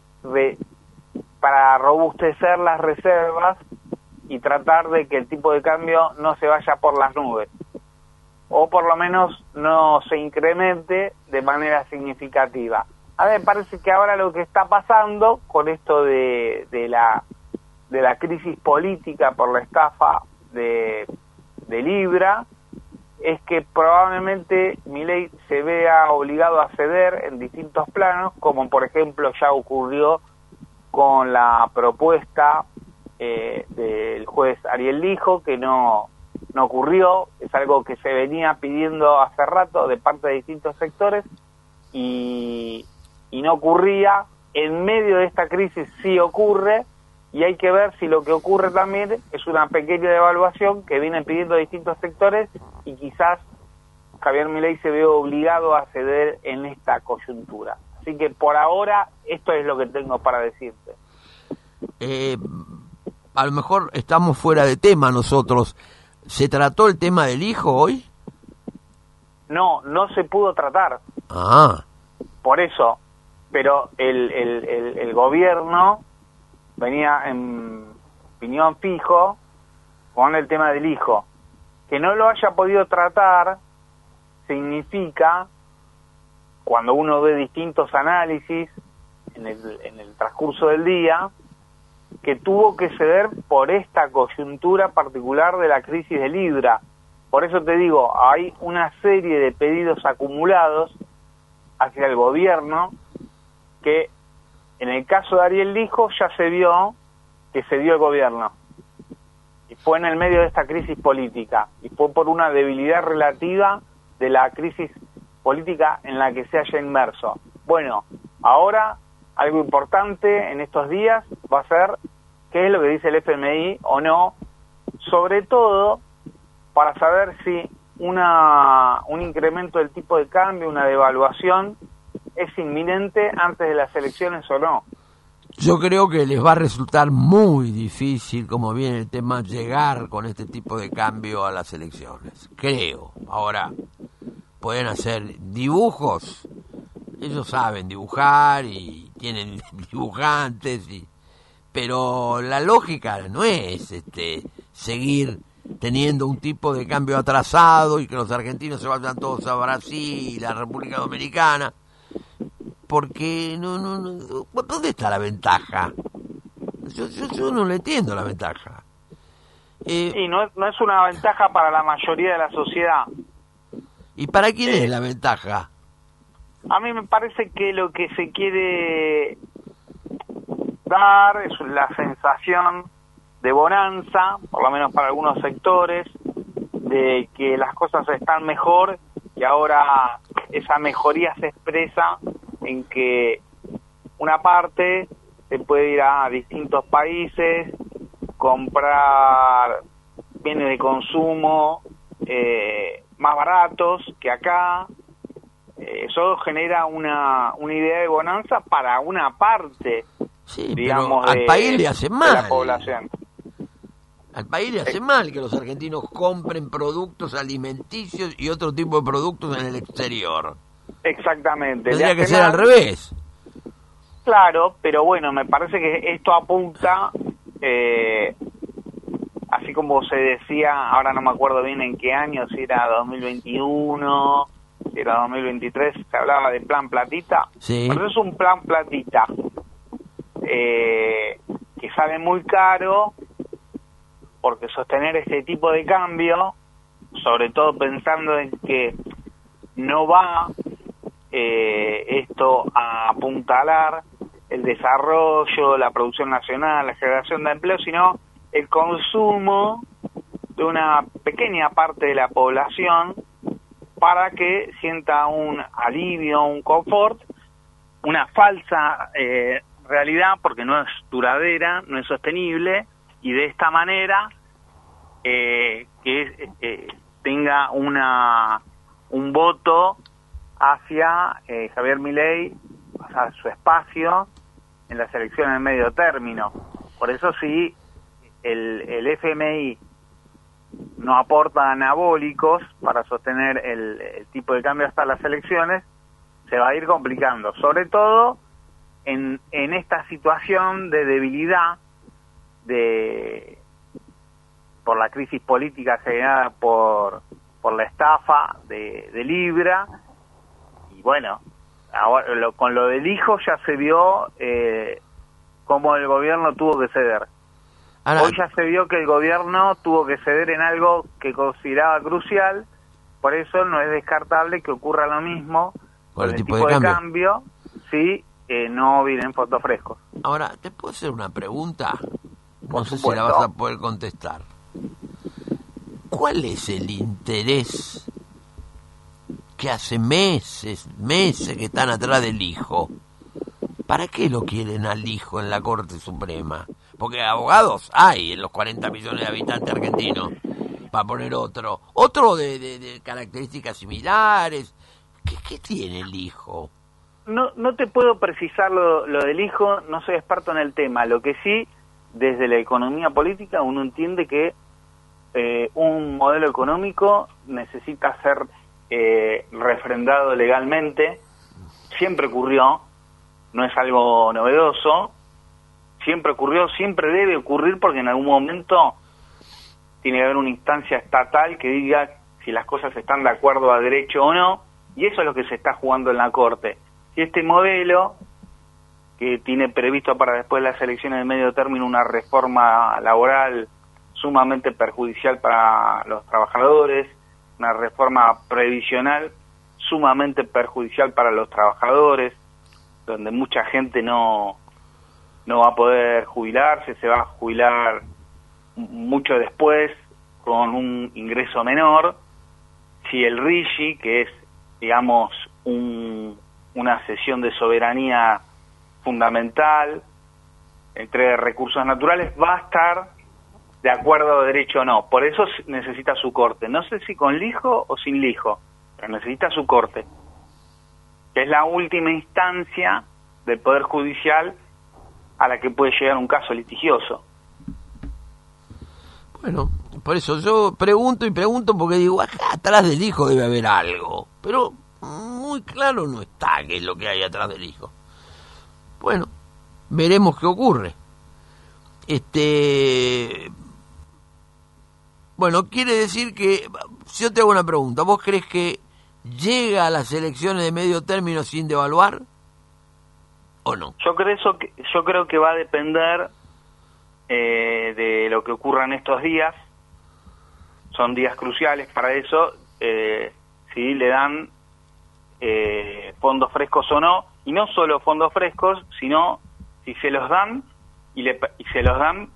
robustecer las reservas y tratar de que el tipo de cambio no se vaya por las nubes. o por lo menos no se incremente de manera significativa. A mí me parece que ahora lo que está pasando con esto de la crisis política por la estafa de Libra es que probablemente Milei se vea obligado a ceder en distintos planos, como por ejemplo ya ocurrió con la propuesta del juez Ariel Lijo, que no ocurrió. Es algo que se venía pidiendo hace rato de parte de distintos sectores y no ocurría. En medio de esta crisis sí ocurre, y hay que ver si lo que ocurre también es una pequeña devaluación que vienen pidiendo distintos sectores, y quizás Javier Milei se ve obligado a ceder en esta coyuntura. Así que por ahora esto es lo que tengo para decirte. A lo mejor estamos fuera de tema nosotros. ¿Se trató el tema del hijo hoy? No se pudo tratar. Por eso, pero el gobierno venía en opinión fijo con el tema del hijo. Que no lo haya podido tratar significa, cuando uno ve distintos análisis en el transcurso del día, que tuvo que ceder por esta coyuntura particular de la crisis de Libra. Por eso te digo, hay una serie de pedidos acumulados hacia el gobierno que en el caso de Ariel Lijo ya se vio que cedió el gobierno. Y fue en el medio de esta crisis política. Y fue por una debilidad relativa de la crisis política en la que se haya inmerso. Bueno, ahora algo importante en estos días va a ser qué es lo que dice el FMI o no, sobre todo para saber si un incremento del tipo de cambio, una devaluación, es inminente antes de las elecciones o no. Yo creo que les va a resultar muy difícil, como viene el tema, llegar con este tipo de cambio a las elecciones. Creo. Ahora, pueden hacer dibujos. Ellos saben dibujar y tienen dibujantes, pero la lógica no es seguir teniendo un tipo de cambio atrasado y que los argentinos se vayan todos a Brasil, a la República Dominicana. Porque no, ¿dónde está la ventaja? Yo no le entiendo la ventaja. Y no es una ventaja para la mayoría de la sociedad. ¿Y para quién es la ventaja? A mí me parece que lo que se quiere dar es la sensación de bonanza, por lo menos para algunos sectores, de que las cosas están mejor, y ahora esa mejoría se expresa en que una parte se puede ir a distintos países, comprar bienes de consumo más baratos que acá. Eso genera una idea de bonanza para una parte, sí, digamos, pero al país le hace mal. De la población. Al país le hace mal que los argentinos compren productos alimenticios y otro tipo de productos en el exterior. Exactamente. Tendría que ser al revés. Claro, pero bueno, me parece que esto apunta, así como se decía, ahora no me acuerdo bien en qué año, si era 2021, si era 2023, se hablaba de plan platita. Sí. Pero es un plan platita que sale muy caro, porque sostener este tipo de cambio, sobre todo pensando en que no va esto a apuntalar el desarrollo, la producción nacional, la generación de empleo, sino el consumo de una pequeña parte de la población para que sienta un alivio, un confort, una falsa realidad, porque no es duradera, no es sostenible, y de esta manera que tenga un voto hacia Javier Milei, hacia su espacio en las elecciones de medio término. Por eso sí, el FMI no aporta anabólicos para sostener el tipo de cambio hasta las elecciones, se va a ir complicando, sobre todo en esta situación de debilidad por la crisis política generada por por la estafa de Libra. Y bueno, ahora con lo del hijo ya se vio cómo el gobierno tuvo que ceder. Ahora, hoy ya se vio que el gobierno tuvo que ceder en algo que consideraba crucial, por eso no es descartable que ocurra lo mismo con el tipo de cambio si no vienen fondos frescos. Ahora, ¿te puedo hacer una pregunta? No sé si la vas a poder contestar. ¿Cuál es el interés que hace meses que están atrás del hijo? ¿Para qué lo quieren al hijo en la Corte Suprema? Porque abogados hay en los 40 millones de habitantes argentinos. Para poner otro de características similares. ¿Qué tiene el hijo? No te puedo precisar lo del hijo, no soy experto en el tema. Lo que sí, desde la economía política, uno entiende que un modelo económico necesita ser refrendado legalmente. Siempre ocurrió, no es algo novedoso, siempre ocurrió, siempre debe ocurrir, porque en algún momento tiene que haber una instancia estatal que diga si las cosas están de acuerdo a derecho o no, y eso es lo que se está jugando en la Corte. Si este modelo, que tiene previsto para después de las elecciones de medio término una reforma laboral sumamente perjudicial para los trabajadores, una reforma previsional sumamente perjudicial para los trabajadores, donde mucha gente no va a poder jubilarse, se va a jubilar mucho después con un ingreso menor. Si el RIGI, que es, digamos, una cesión de soberanía fundamental, entrega de recursos naturales, va a estar de acuerdo a derecho o no. Por eso necesita su corte. No sé si con lijo o sin lijo, pero necesita su corte, que es la última instancia del Poder Judicial a la que puede llegar un caso litigioso. Bueno, por eso yo pregunto porque digo, acá atrás del hijo debe haber algo, pero muy claro no está qué es lo que hay atrás del hijo. Bueno, veremos qué ocurre. Bueno, quiere decir que, si yo te hago una pregunta, ¿vos crees que llega a las elecciones de medio término sin devaluar o no? Yo creo que va a depender de lo que ocurra en estos días. Son días cruciales para eso, si le dan fondos frescos o no, y no solo fondos frescos, sino si se los dan y se los dan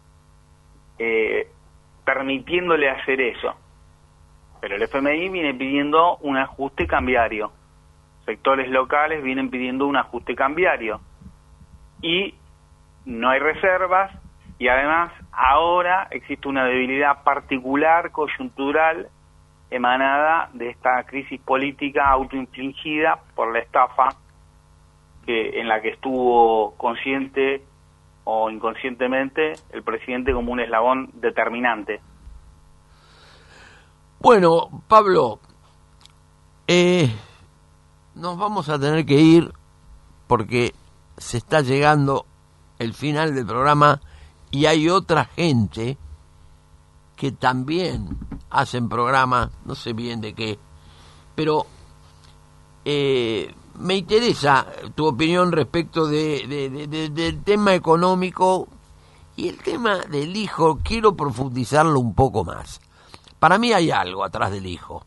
permitiéndole hacer eso. Pero el FMI viene pidiendo un ajuste cambiario, sectores locales vienen pidiendo un ajuste cambiario, y no hay reservas, y además ahora existe una debilidad particular, coyuntural, emanada de esta crisis política autoinfligida por la estafa en la que estuvo consciente o inconscientemente el presidente como un eslabón determinante. Bueno, Pablo, nos vamos a tener que ir porque se está llegando el final del programa y hay otra gente que también hacen programa, no sé bien de qué, pero me interesa tu opinión respecto del tema económico y el tema del hijo. Quiero profundizarlo un poco más. Para mí hay algo atrás del hijo,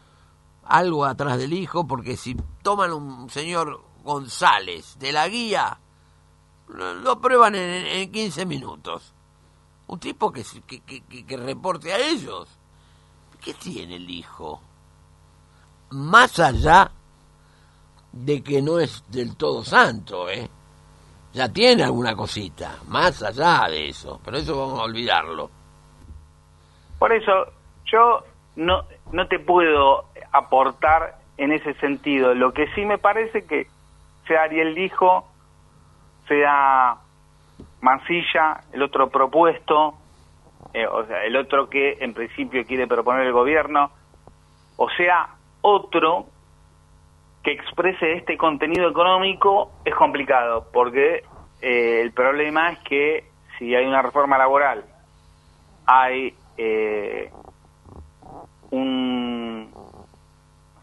porque si toman un señor González de la Guía, lo prueban en 15 minutos. Un tipo que reporte a ellos. ¿Qué tiene el hijo? Más allá de que no es del todo santo, ya tiene alguna cosita, más allá de eso, pero eso vamos a olvidarlo. Por eso yo no te puedo aportar en ese sentido. Lo que sí me parece que sea Ariel Dijo, sea Mansilla, el otro propuesto, o sea, el otro que en principio quiere proponer el gobierno, o sea, otro que exprese este contenido económico, es complicado, porque el problema es que si hay una reforma laboral, hay un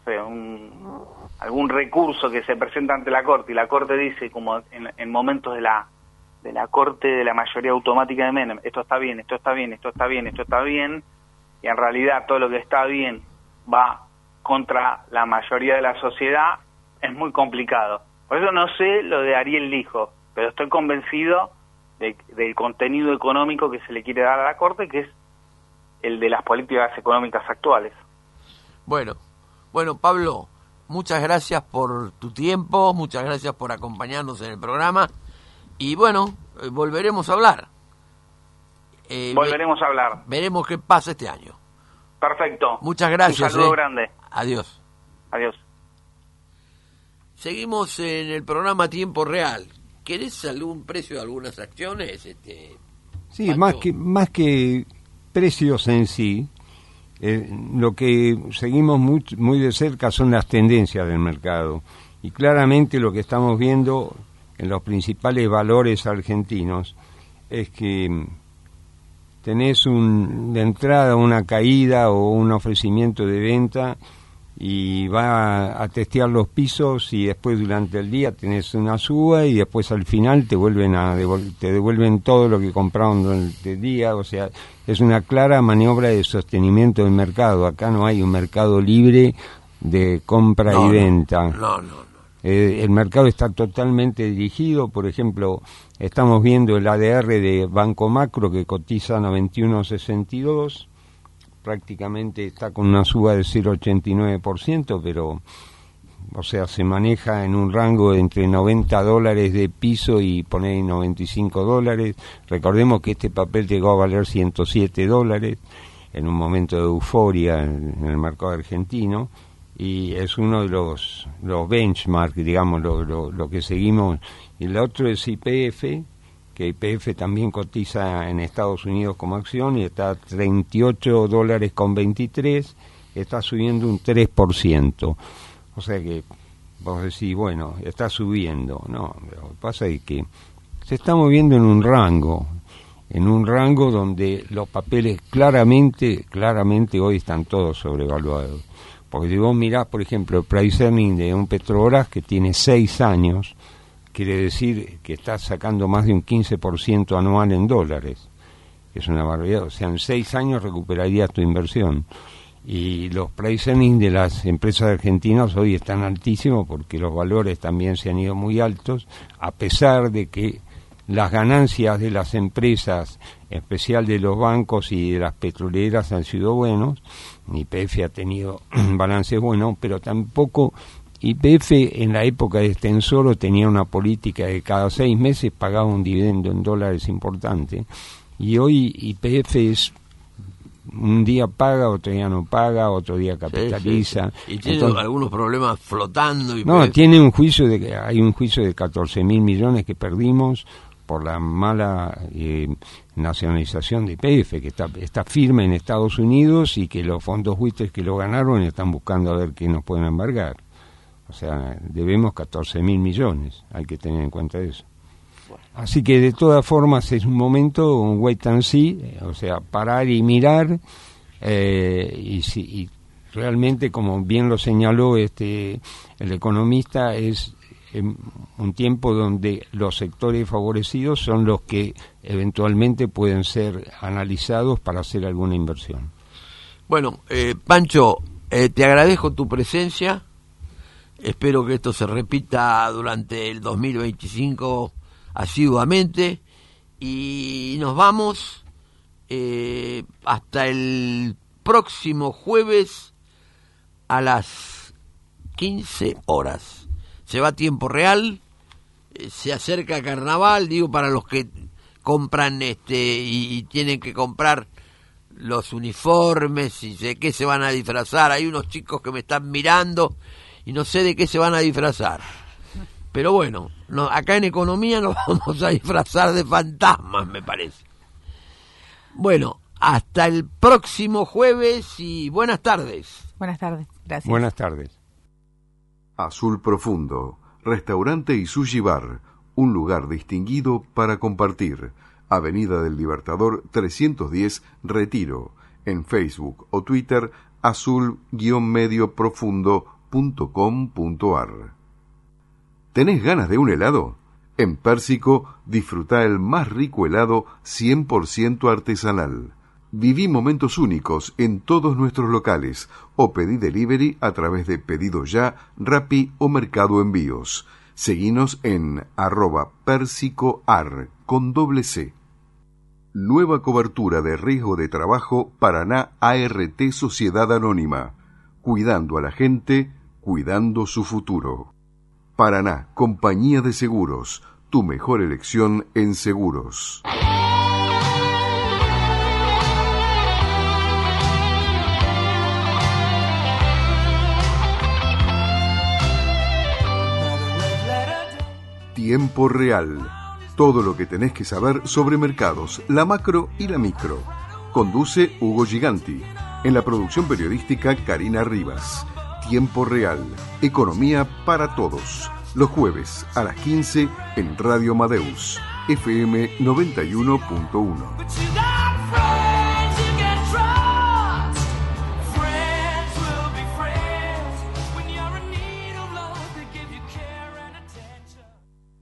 sé, algún recurso que se presenta ante la Corte y la Corte dice, como en momentos de la Corte de la mayoría automática de Menem, esto está bien, esto está bien, esto está bien, esto está bien, y en realidad todo lo que está bien va contra la mayoría de la sociedad, es muy complicado. Por eso no sé lo de Ariel Lijo, pero estoy convencido del contenido económico que se le quiere dar a la Corte, que es el de las políticas económicas actuales. Bueno, Pablo, muchas gracias por tu tiempo, muchas gracias por acompañarnos en el programa, y bueno, volveremos a hablar. Volveremos a hablar. Veremos qué pasa este año. Perfecto. Muchas gracias. Un saludo grande. Adiós. Adiós. Seguimos en el programa Tiempo Real. ¿Querés algún precio de algunas acciones? Sí, más que precios en sí, lo que seguimos muy de cerca son las tendencias del mercado. Y claramente lo que estamos viendo en los principales valores argentinos es que tenés de entrada una caída o un ofrecimiento de venta y va a testear los pisos y después durante el día tenés una suba y después al final te devuelven todo lo que compraron durante el día. O sea, es una clara maniobra de sostenimiento del mercado. Acá no hay un mercado libre de compra y venta. No. El mercado está totalmente dirigido. Por ejemplo, estamos viendo el ADR de Banco Macro que cotiza a 91.62, prácticamente está con una suba de 0,89%, pero, o sea, se maneja en un rango entre $90 de piso y poner $95. Recordemos que este papel llegó a valer $107 en un momento de euforia en el mercado argentino, y es uno de los benchmarks, digamos, lo que seguimos. Y el otro es YPF, que YPF también cotiza en Estados Unidos como acción y está a $38.23, está subiendo un 3%. O sea que vos decís, bueno, está subiendo. No, lo que pasa es que se está moviendo en un rango donde los papeles claramente hoy están todos sobrevaluados. Porque si vos mirás, por ejemplo, el price earning de un Petrobras que tiene 6 años, quiere decir que está sacando más de un 15% anual en dólares, que es una barbaridad. O sea, en 6 años recuperarías tu inversión. Y los price earnings de las empresas argentinas hoy están altísimos porque los valores también se han ido muy altos, a pesar de que las ganancias de las empresas, en especial de los bancos y de las petroleras, han sido buenos. YPF ha tenido balances buenos, pero tampoco YPF en la época de Extensoro tenía una política de cada 6 meses pagaba un dividendo en dólares importante, y hoy YPF es un día paga, otro día no paga, otro día capitaliza. Sí. Y tiene algunos problemas flotando. No, hay un juicio de 14.000 millones que perdimos por la mala nacionalización de YPF, que está firme en Estados Unidos y que los fondos buitres que lo ganaron están buscando a ver qué nos pueden embargar. O sea, debemos 14.000 millones, hay que tener en cuenta eso. Así que de todas formas es un momento, un wait and see, o sea, parar y mirar, y realmente, como bien lo señaló el economista, es un tiempo donde los sectores favorecidos son los que eventualmente pueden ser analizados para hacer alguna inversión. Bueno, Pancho, te agradezco tu presencia. Espero que esto se repita durante el 2025 asiduamente, y nos vamos hasta el próximo jueves a las 15 horas. Se va a Tiempo Real, se acerca Carnaval, digo, para los que compran y tienen que comprar los uniformes y de qué se van a disfrazar. Hay unos chicos que me están mirando y no sé de qué se van a disfrazar. Pero bueno, acá en Economía nos vamos a disfrazar de fantasmas, me parece. Bueno, hasta el próximo jueves y buenas tardes. Buenas tardes, gracias. Buenas tardes. Azul Profundo, restaurante y sushi bar, un lugar distinguido para compartir. Avenida del Libertador 310, Retiro. En Facebook o Twitter, azul-profundo pérsico.com.ar. ¿Tenés ganas de un helado? En Pérsico disfruta el más rico helado 100% artesanal. Viví momentos únicos en todos nuestros locales o pedí delivery a través de Pedido Ya, Rappi o Mercado Envíos. Seguinos en @persicoar con C. Nueva cobertura de riesgo de trabajo Paraná ART Sociedad Anónima. Cuidando a la gente, cuidando su futuro. Paraná, Compañía de Seguros. Tu mejor elección en seguros. Tiempo Real. Todo lo que tenés que saber sobre mercados, la macro y la micro. Conduce Hugo Giganti. En la producción periodística Karina Rivas. Tiempo Real. Economía para todos. Los jueves a las 15 en Radio Amadeus. FM 91.1.